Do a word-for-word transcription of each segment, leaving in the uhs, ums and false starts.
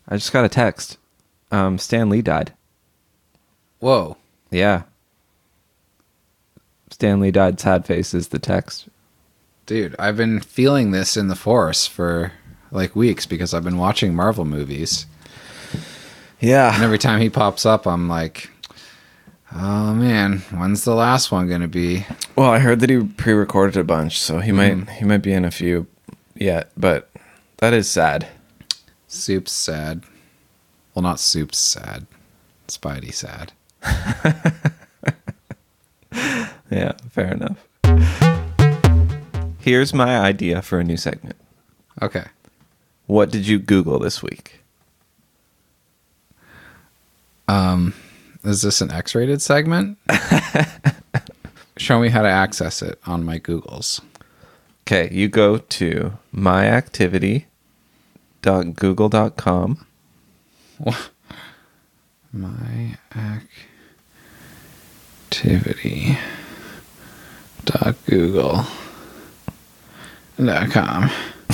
I just got a text. Um, Stan Lee died. Whoa. Yeah. Stan Lee died. Sad face is the text. Dude, I've been feeling this in the force for like weeks because I've been watching Marvel movies. Yeah. And every time he pops up, I'm like, oh man, when's the last one going to be? Well, I heard that he pre-recorded a bunch, so he Mm. might he might be in a few yet, but that is sad. Soup's sad. Well, not Soup's sad. Spidey sad. Yeah, fair enough. Here's my idea for a new segment. Okay. What did you Google this week? Um, is this an X-rated segment? Show me how to access it on my Googles. Okay, you go to my activity dot google dot com. My activity dot google dot com.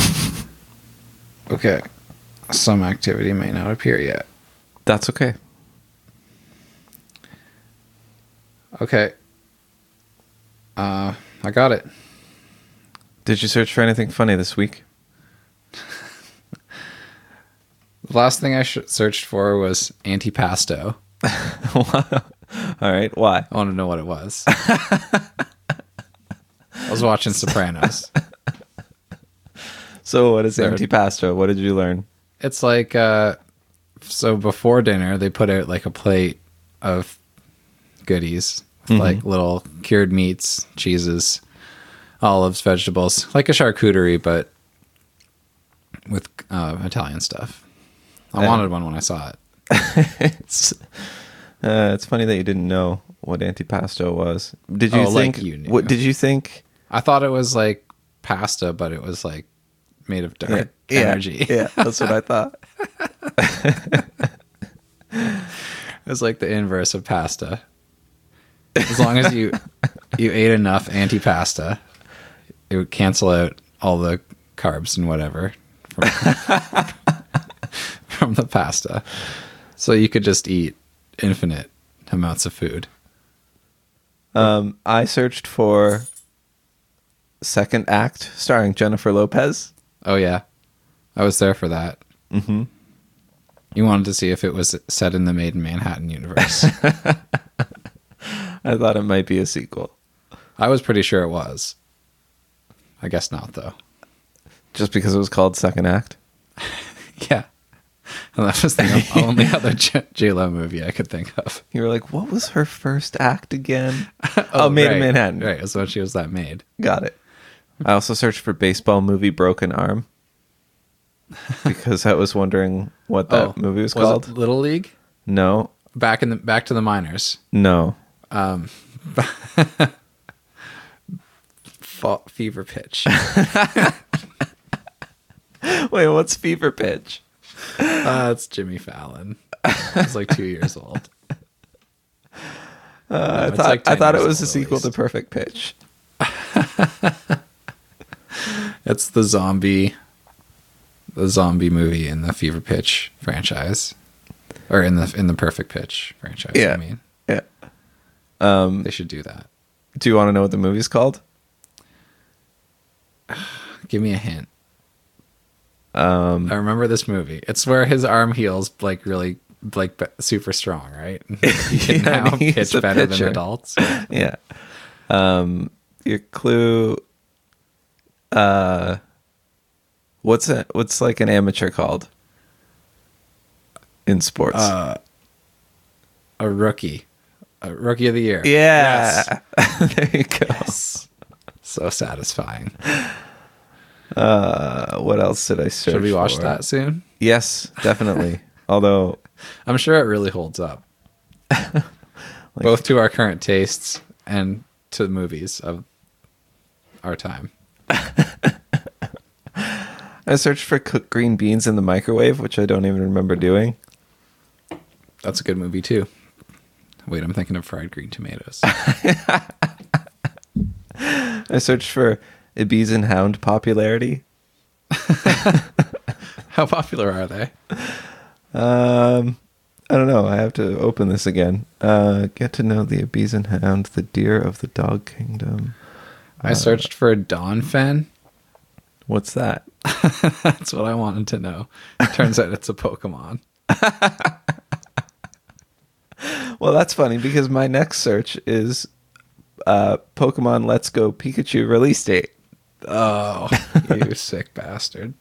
Okay. Some activity may not appear yet. That's okay. Okay. Uh, I got it. Did you search for anything funny this week? The last thing I sh- searched for was antipasto. All right, why? I want to know what it was. I was watching Sopranos. So what is Third. antipasto? What did you learn? It's like, uh, so before dinner, they put out like a plate of goodies, Mhm. like little cured meats, cheeses, olives, vegetables, like a charcuterie, but with uh, Italian stuff. I Yeah. wanted one when I saw it. it's uh, it's funny that you didn't know what antipasto was. Did you Oh, like think? you knew. What did you think? I thought it was like pasta, but it was like made of dark Yeah, energy. Yeah, that's what I thought. It was like the inverse of pasta. As long as you you ate enough antipasta, it would cancel out all the carbs and whatever from, from the pasta. So you could just eat infinite amounts of food. Um, I searched for second act starring Jennifer Lopez. Oh yeah, I was there for that. Mm-hmm. You wanted to see if it was set in the Made in Manhattan universe. I thought it might be a sequel. I was pretty sure it was. I guess not, though. Just because it was called Second Act? Yeah. And that was the only other J- J-Lo movie I could think of. You were like, what was her first act again? Oh, Made right. in Manhattan. Right, that's when she was that maid. Got it. I also searched for baseball movie Broken Arm because I was wondering what that Oh, movie was, was called. it Little League? No, Back in the back to the minors. no. Um, Fa- fever pitch. Wait, what's Fever Pitch? Uh, it's Jimmy Fallon. He's like two years old. Uh, No, I it's thought like I ten thought it years was a old, at sequel to least. Perfect Pitch. It's the zombie, the zombie movie in the Fever Pitch franchise, or in the in the Perfect Pitch franchise. Yeah. I mean, Yeah. Um, they should do that. do you want to know what the movie's called? Give me a hint. Um, I remember this movie. It's where his arm heals like really like be- super strong, right? He can Yeah, now he's pitch a better pitcher. than adults. yeah. Um, your clue. Uh, what's it? What's like an amateur called in sports? Uh, a rookie, a rookie of the year. yeah. There you go. Yes. So satisfying. Uh, what else did I search? Should we watch for? that soon? Yes, definitely. Although, I'm sure it really holds up, both to our current tastes and to the movies of our time. I searched for cooked green beans in the microwave, which I don't even remember doing. That's a good movie too. Wait, I'm thinking of fried green tomatoes. I searched for Ibis and Hound popularity. How popular are they? Um, I don't know. I have to open this again. Uh, get to know the Hound, the deer of the dog kingdom. I searched for Donphan. What's that? That's what I wanted to know. Turns out it's a Pokemon. Well, that's funny because my next search is uh, Pokemon Let's Go Pikachu release date. Oh, you sick bastard.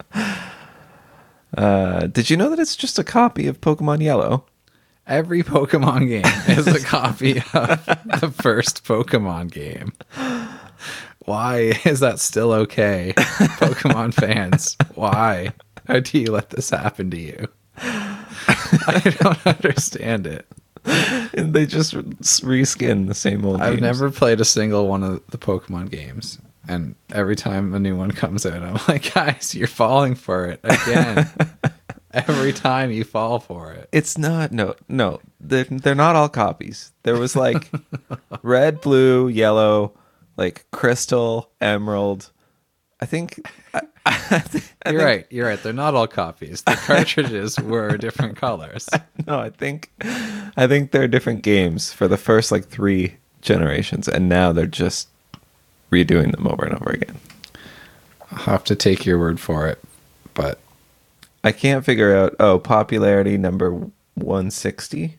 Uh, did you know that it's just a copy of Pokemon Yellow? Every Pokemon game is a copy of the first Pokemon game. Why is that still okay? Pokemon fans, why? How do you let this happen to you? I don't understand it. And they just reskin the same old I've games. never played a single one of the Pokemon games. And every time a new one comes out, I'm like, guys, you're falling for it again. Every time you fall for it. It's not, no, no. They're, they're not all copies. There was like red, blue, yellow, like crystal, emerald. I think... I, I, th- I You're think, right. You're right. They're not all copies. The cartridges were different colors. No, I think... I think they're different games for the first like three generations. And now they're just redoing them over and over again. I'll have to take your word for it. But... I can't figure out. Oh, popularity number one sixty.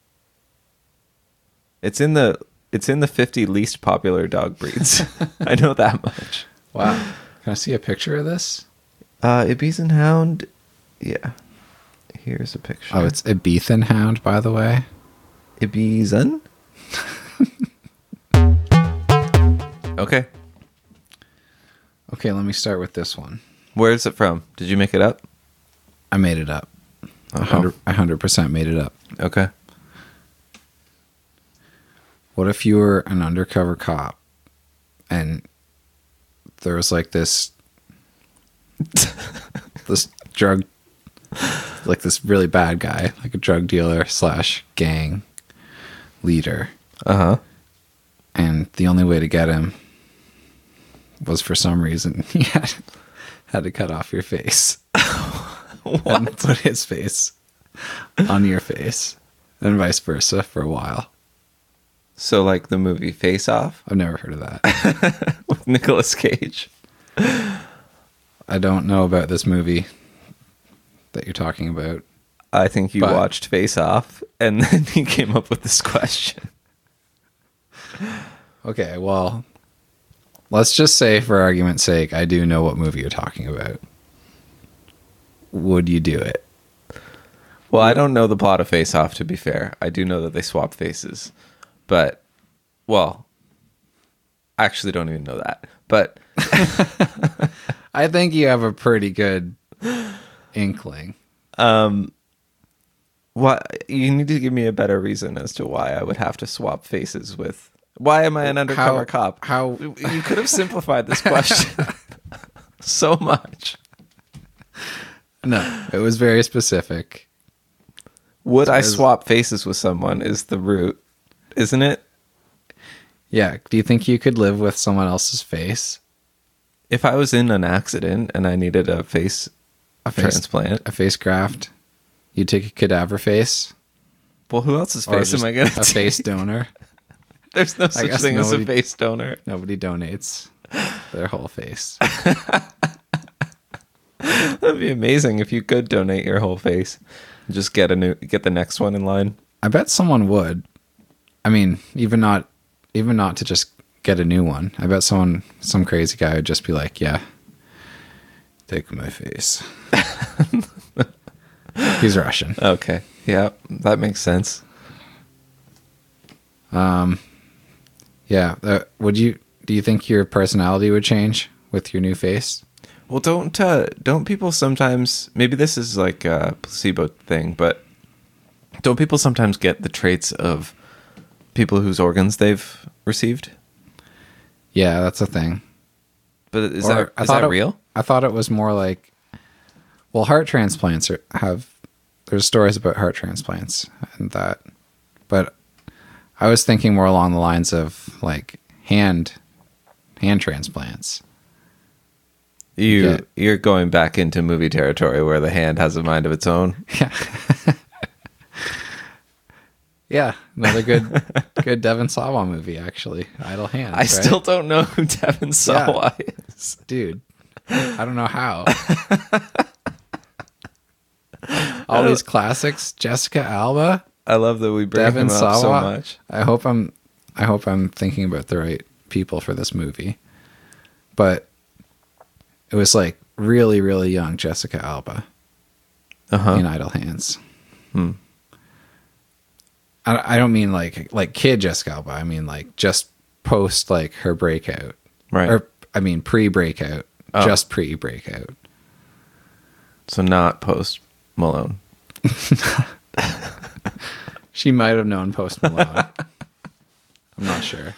It's in the it's in the fifty least popular dog breeds. I know that much. Wow. Can I see a picture of this? Uh, Hound. Yeah. Here's a picture. Oh, it's Ibethan Hound, by the way. Ibizan? Okay. Okay, let me start with this one. Where is it from? Did you make it up? I made it up. I Uh-huh. hundred- I one hundred percent made it up. Okay. What if you were an undercover cop and there was like this this drug, like this really bad guy, like a drug dealer slash gang leader, Uh-huh. and the only way to get him was for some reason he had, had to cut off your face. And put his face on your face, and vice versa for a while. So like the movie Face Off I've never heard of that. with Nicolas Cage. I don't know about this movie that you're talking about. I think you But- watched Face Off and then you came up with this question. Okay, well, let's just say for argument's sake, I do know what movie you're talking about. Would you do it? Well, I don't know the plot of Face Off, to be fair. I do know that they swap faces. But, well, I actually don't even know that. But I think you have a pretty good inkling. what you need to give me a better reason as to why I would have to swap faces with... Why am I an undercover How- cop? how- You could have simplified this question so much. No, it was very specific. Would I As- swap faces with someone is the root, isn't it? Yeah, do you think you could live with someone else's face? If I was in an accident and I needed a face A face transplant, A face graft? You take a cadaver face? well, who else's Or face am just I going a to face donor? There's no such guess thing as a nobody- face donor. Nobody donates their whole face. That'd be amazing if you could donate your whole face. Just get a new, get the next one in line. I bet someone would. I mean, even not, even not to just get a new one. I bet someone, some crazy guy would just be like, "Yeah, take my face." He's Russian. Okay, yeah, that makes sense. Um, yeah. Uh, would you? Do you think your personality would change with your new face? Well, don't uh, don't people sometimes? Maybe this is like a placebo thing, but don't people sometimes get the traits of people whose organs they've received? Yeah, that's a thing. But is Or that I is thought that it- real? I thought it was more like, well, heart transplants are, have, there's stories about heart transplants and that, but I was thinking more along the lines of like hand, hand transplants. You Yeah. you're going back into movie territory where the hand has a mind of its own. Yeah. Yeah, another good good Devon Sawa movie, actually. Idle Hands. I right? still don't know who Devon Sawa is. Dude, I don't know how. All these classics, Jessica Alba, I love that we bring Devon him up Sawa. so much. I hope I'm I hope I'm thinking about the right people for this movie. But it was like really, really young Jessica Alba Uh-huh. in Idle Hands. Hmm. I, I don't mean like like kid Jessica Alba. I mean like just post like her breakout. Right. Or I mean pre-breakout. Oh. Just pre-breakout. So not Post Malone. She might have known Post Malone. I'm not sure.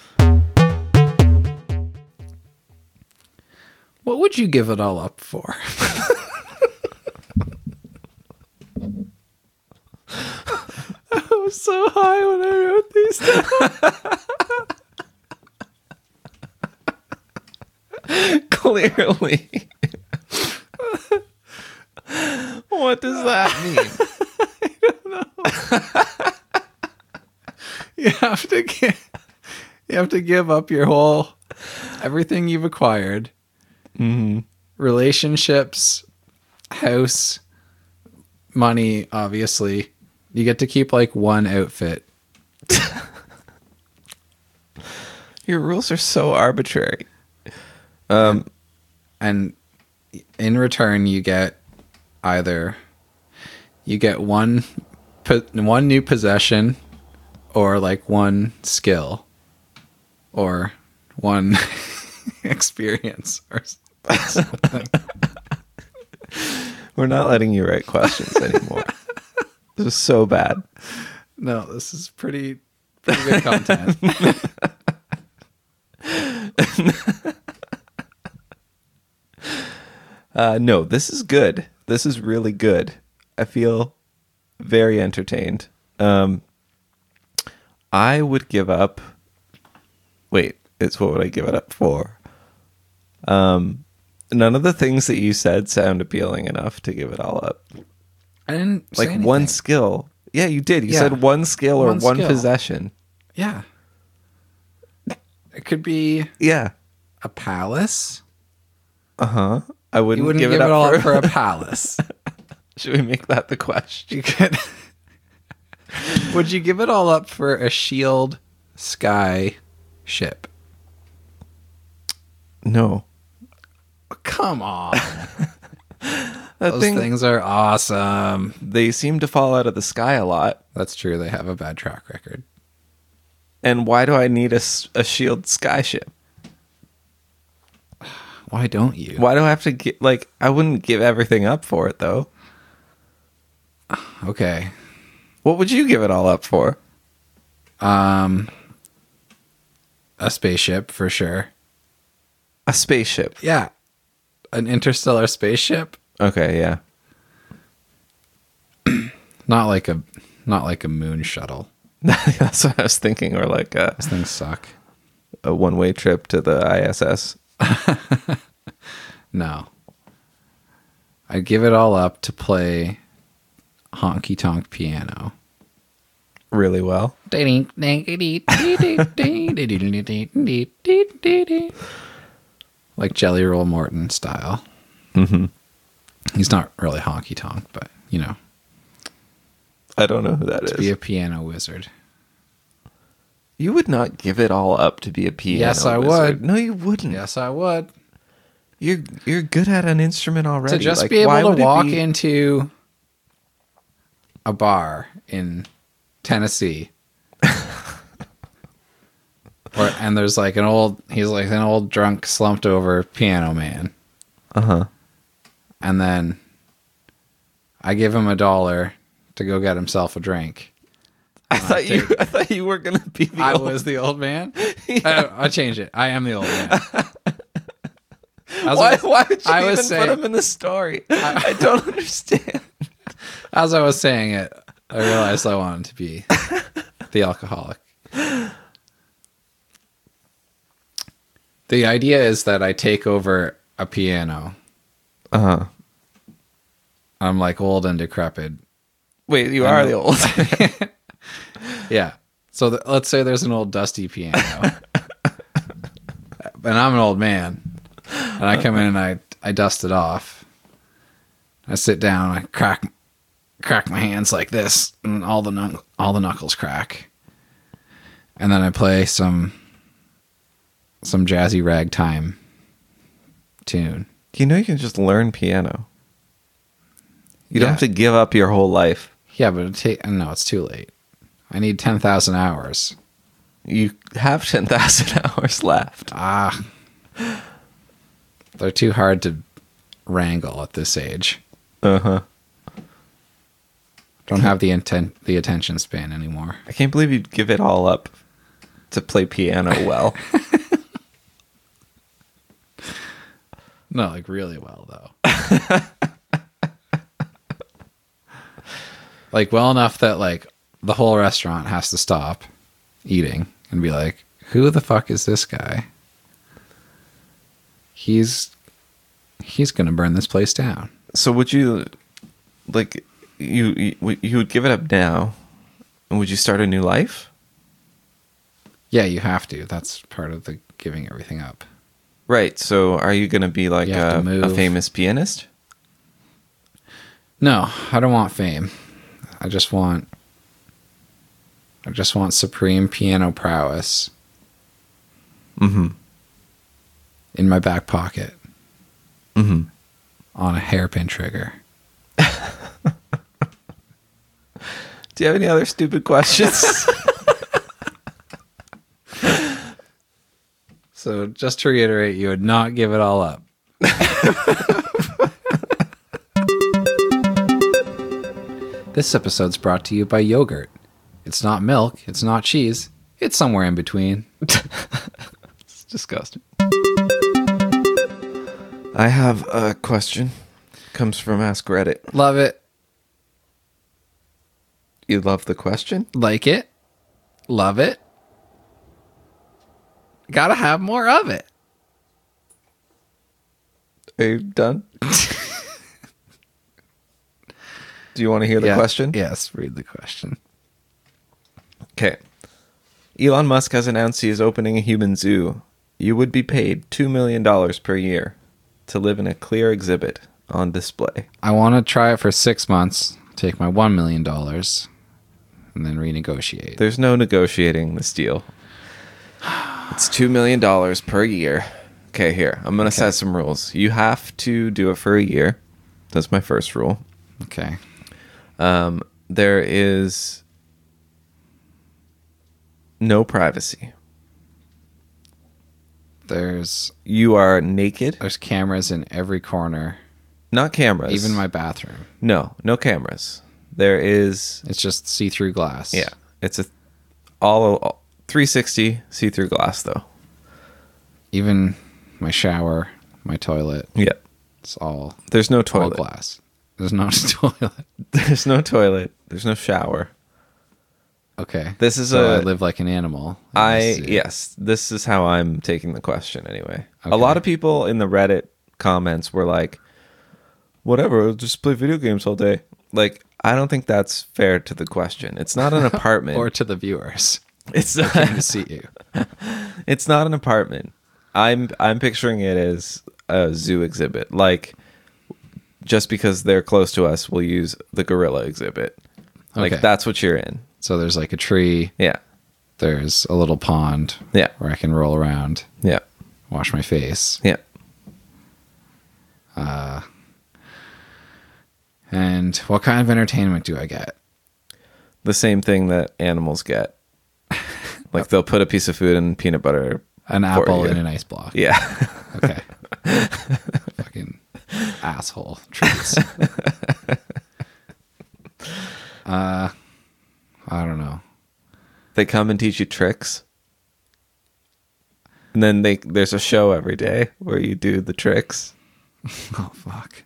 What would you give it all up for? I was so high when I wrote these down. Clearly. What does that mean? You have to give, you have to give up your whole everything you've acquired. Mm-hmm. Relationships, house, money, obviously. You get to keep like one outfit. Your rules are so arbitrary. Um, And in return you get either you get one po- one new possession or like one skill or one experience or something. we're not letting you write questions anymore. This is so bad. No, this is pretty pretty good content. Uh, no, this is good. This is really good. I feel very entertained. Um, I would give up. Wait, it's what would I give it up for? Um, none of the things that you said sound appealing enough to give it all up. I didn't say Like anything. one skill. Yeah, you did. You Yeah. said one skill or One one skill. possession. Yeah. It could be Yeah. a palace. Uh huh. I wouldn't, You wouldn't give, give, it it up all for, up for a palace. Should we make that the question? You could. Would you give it all up for a shield sky ship? No. Come on. That Those thing, things are awesome. they seem to fall out of the sky a lot. That's true. They have a bad track record. And why do I need a, s- a shield skyship? Why don't you? Why do I have to get, like, I wouldn't give everything up for it, though. Okay. What would you give it all up for? Um, a spaceship for sure. A spaceship. Yeah. An interstellar spaceship. Okay, yeah. Not like a, not like a moon shuttle. That's what I was thinking. Or like a, Those things suck. a one-way trip to the I S S. No. I'd give it all up to play honky tonk piano. Really well. Like Jelly Roll Morton style. Mm-hmm. He's not really honky tonk, but you know, I don't know who that is. be a piano wizard. You would not give it all up to be a piano Yes, I wizard. would. No, you wouldn't. Yes, I would. You're you're good at an instrument already. To just Like, be why able would to it walk be- into a bar in Tennessee. Or, and there's like an old, he's like an old drunk slumped over piano man. Uh-huh. And then I give him a dollar to go get himself a drink. I thought you I thought you were gonna be the I old- was the old man. Yeah. I, I changed it. I am the old man. As Why, I, why would you I even was put saying- him in the story? I, don't understand. as I was saying it, I realized I wanted to be the alcoholic. The idea is that I take over a piano. Uh-huh. I'm like old and decrepit. Wait, you I are know. the old. Yeah. So th- let's say there's an old dusty piano, and I'm an old man, and I come in and I I dust it off. I sit down, I crack crack my hands like this, and all the knuck- all the knuckles crack, and then I play some some jazzy ragtime tune. You know, you can just learn piano. You don't Yeah. have to give up your whole life. Yeah, but it ta- no, it's too late. I need ten thousand hours. You have ten thousand hours left. Ah, they're too hard to wrangle at this age. Uh huh. Don't have the intent, the attention span anymore. I can't believe you'd give it all up to play piano well. No, like really well though. Like well enough that like the whole restaurant has to stop eating and be like, "Who the fuck is this guy? He's he's gonna burn this place down." So would you, like, you, you you would give it up now, and would you start a new life? Yeah, you have to. That's part of the giving everything up. Right. So are you going to be like You have to a, a move. famous pianist? No, I don't want fame. I just want I just want supreme piano prowess Mm-hmm. in my back pocket Mm-hmm. on a hairpin trigger. Do you have any other stupid questions? So just to reiterate, you would not give it all up. This episode's brought to you by yogurt. It's not milk, it's not cheese, it's somewhere in between. It's disgusting. I have a question. Comes from Ask Reddit. Love it, You love the question? like it, love it. Gotta have more of it. Are you done? Do you want to hear the Yeah. question? Yes, read the question. Okay. Elon Musk has announced he is opening a human zoo. You would be paid two million dollars per year to live in a clear exhibit on display. I want to try it for six months, take my one million dollars, and then renegotiate. There's no negotiating this deal. It's two million dollars per year. Okay, here. I'm going to set some rules. You have to do it for a year. That's my first rule. Okay. Um, there is no privacy. There's You are naked. there's cameras in every corner, Not cameras. even my bathroom. No, no cameras. There is... It's just see-through glass. Yeah, it's a all, all three sixty see-through glass though. Even my shower, my toilet, Yeah, it's all there's no all toilet. glass. There's no toilet. There's no toilet. There's no shower. Okay. This is so a- I live like an animal. in I this zoo. yes, this is how I'm taking the question anyway. A Okay. lot of people in the Reddit comments were like, "Whatever, I'll just play video games all day." Like, I don't think that's fair to the question. It's not an apartment. Or to the viewers it's came to not. see you. It's not an apartment. I'm I'm picturing it as a zoo exhibit. Like, just because they're close to us, we'll use the gorilla exhibit. Like, Okay. that's what you're in. So there's like a tree. Yeah. There's a little pond Yeah. where I can roll around, Yeah. wash my face. Yeah. And what kind of entertainment do I get? The same thing that animals get. Like, they'll put a piece of food in peanut butter. An for apple you. in an ice block. Yeah. Okay. Fucking asshole treats. uh, I don't know. They come and teach you tricks. And then they there's a show every day where you do the tricks. Oh fuck.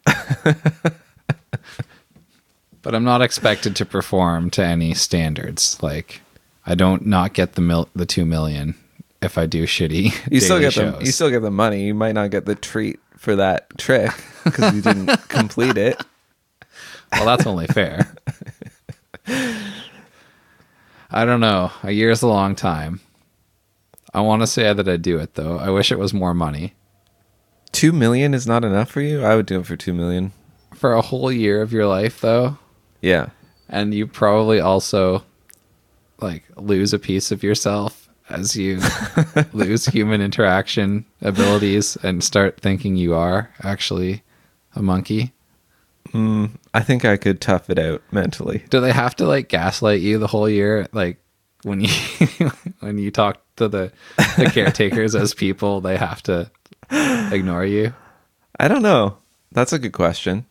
But I'm not expected to perform to any standards. Like, I don't not get the mil- the two million if I do shitty. You still daily get the shows. you still get the money. You might not get the treat for that trick because you didn't complete it. Well, that's only fair. I don't know. A year's a long time. I want to say that I'd do it though. I wish it was more money. Two million is not enough for you? I would do it for two million. For a whole year of your life though. Yeah. And you probably also like lose a piece of yourself as you lose human interaction abilities and start thinking you are actually a monkey. Mm, I think I could tough it out mentally. Do they have to like gaslight you the whole year? Like when you when you talk to the, the caretakers as people, they have to ignore you? I don't know. That's a good question.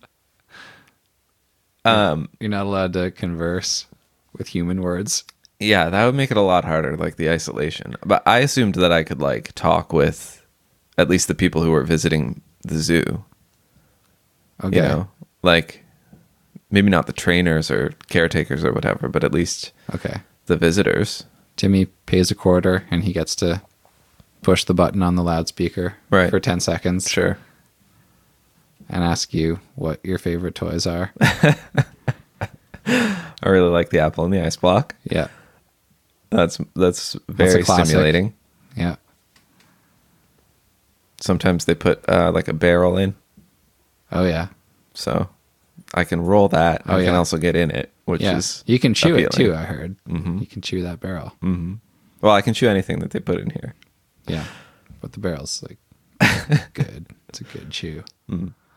Um, You're not allowed to converse with human words. Yeah, that would make it a lot harder, like the isolation. But I assumed that I could like talk with at least the people who were visiting the zoo. Okay. You know, like maybe not the trainers or caretakers or whatever, but at least Okay. the visitors. Timmy pays a quarter and he gets to push the button on the loudspeaker Right. for ten seconds. Sure. And ask you what your favorite toys are. I really like the apple and the ice block. Yeah. That's that's very classic. stimulating. Yeah. Sometimes they put uh, like a barrel in, Oh, yeah. so I can roll that. Oh, I can yeah. also get in it, which Yeah. is You can chew it appealing. too, I heard. Mm-hmm. You can chew that barrel. Well, I can chew anything that they put in here. Yeah. But the barrel's like good. It's a good chew. Mm.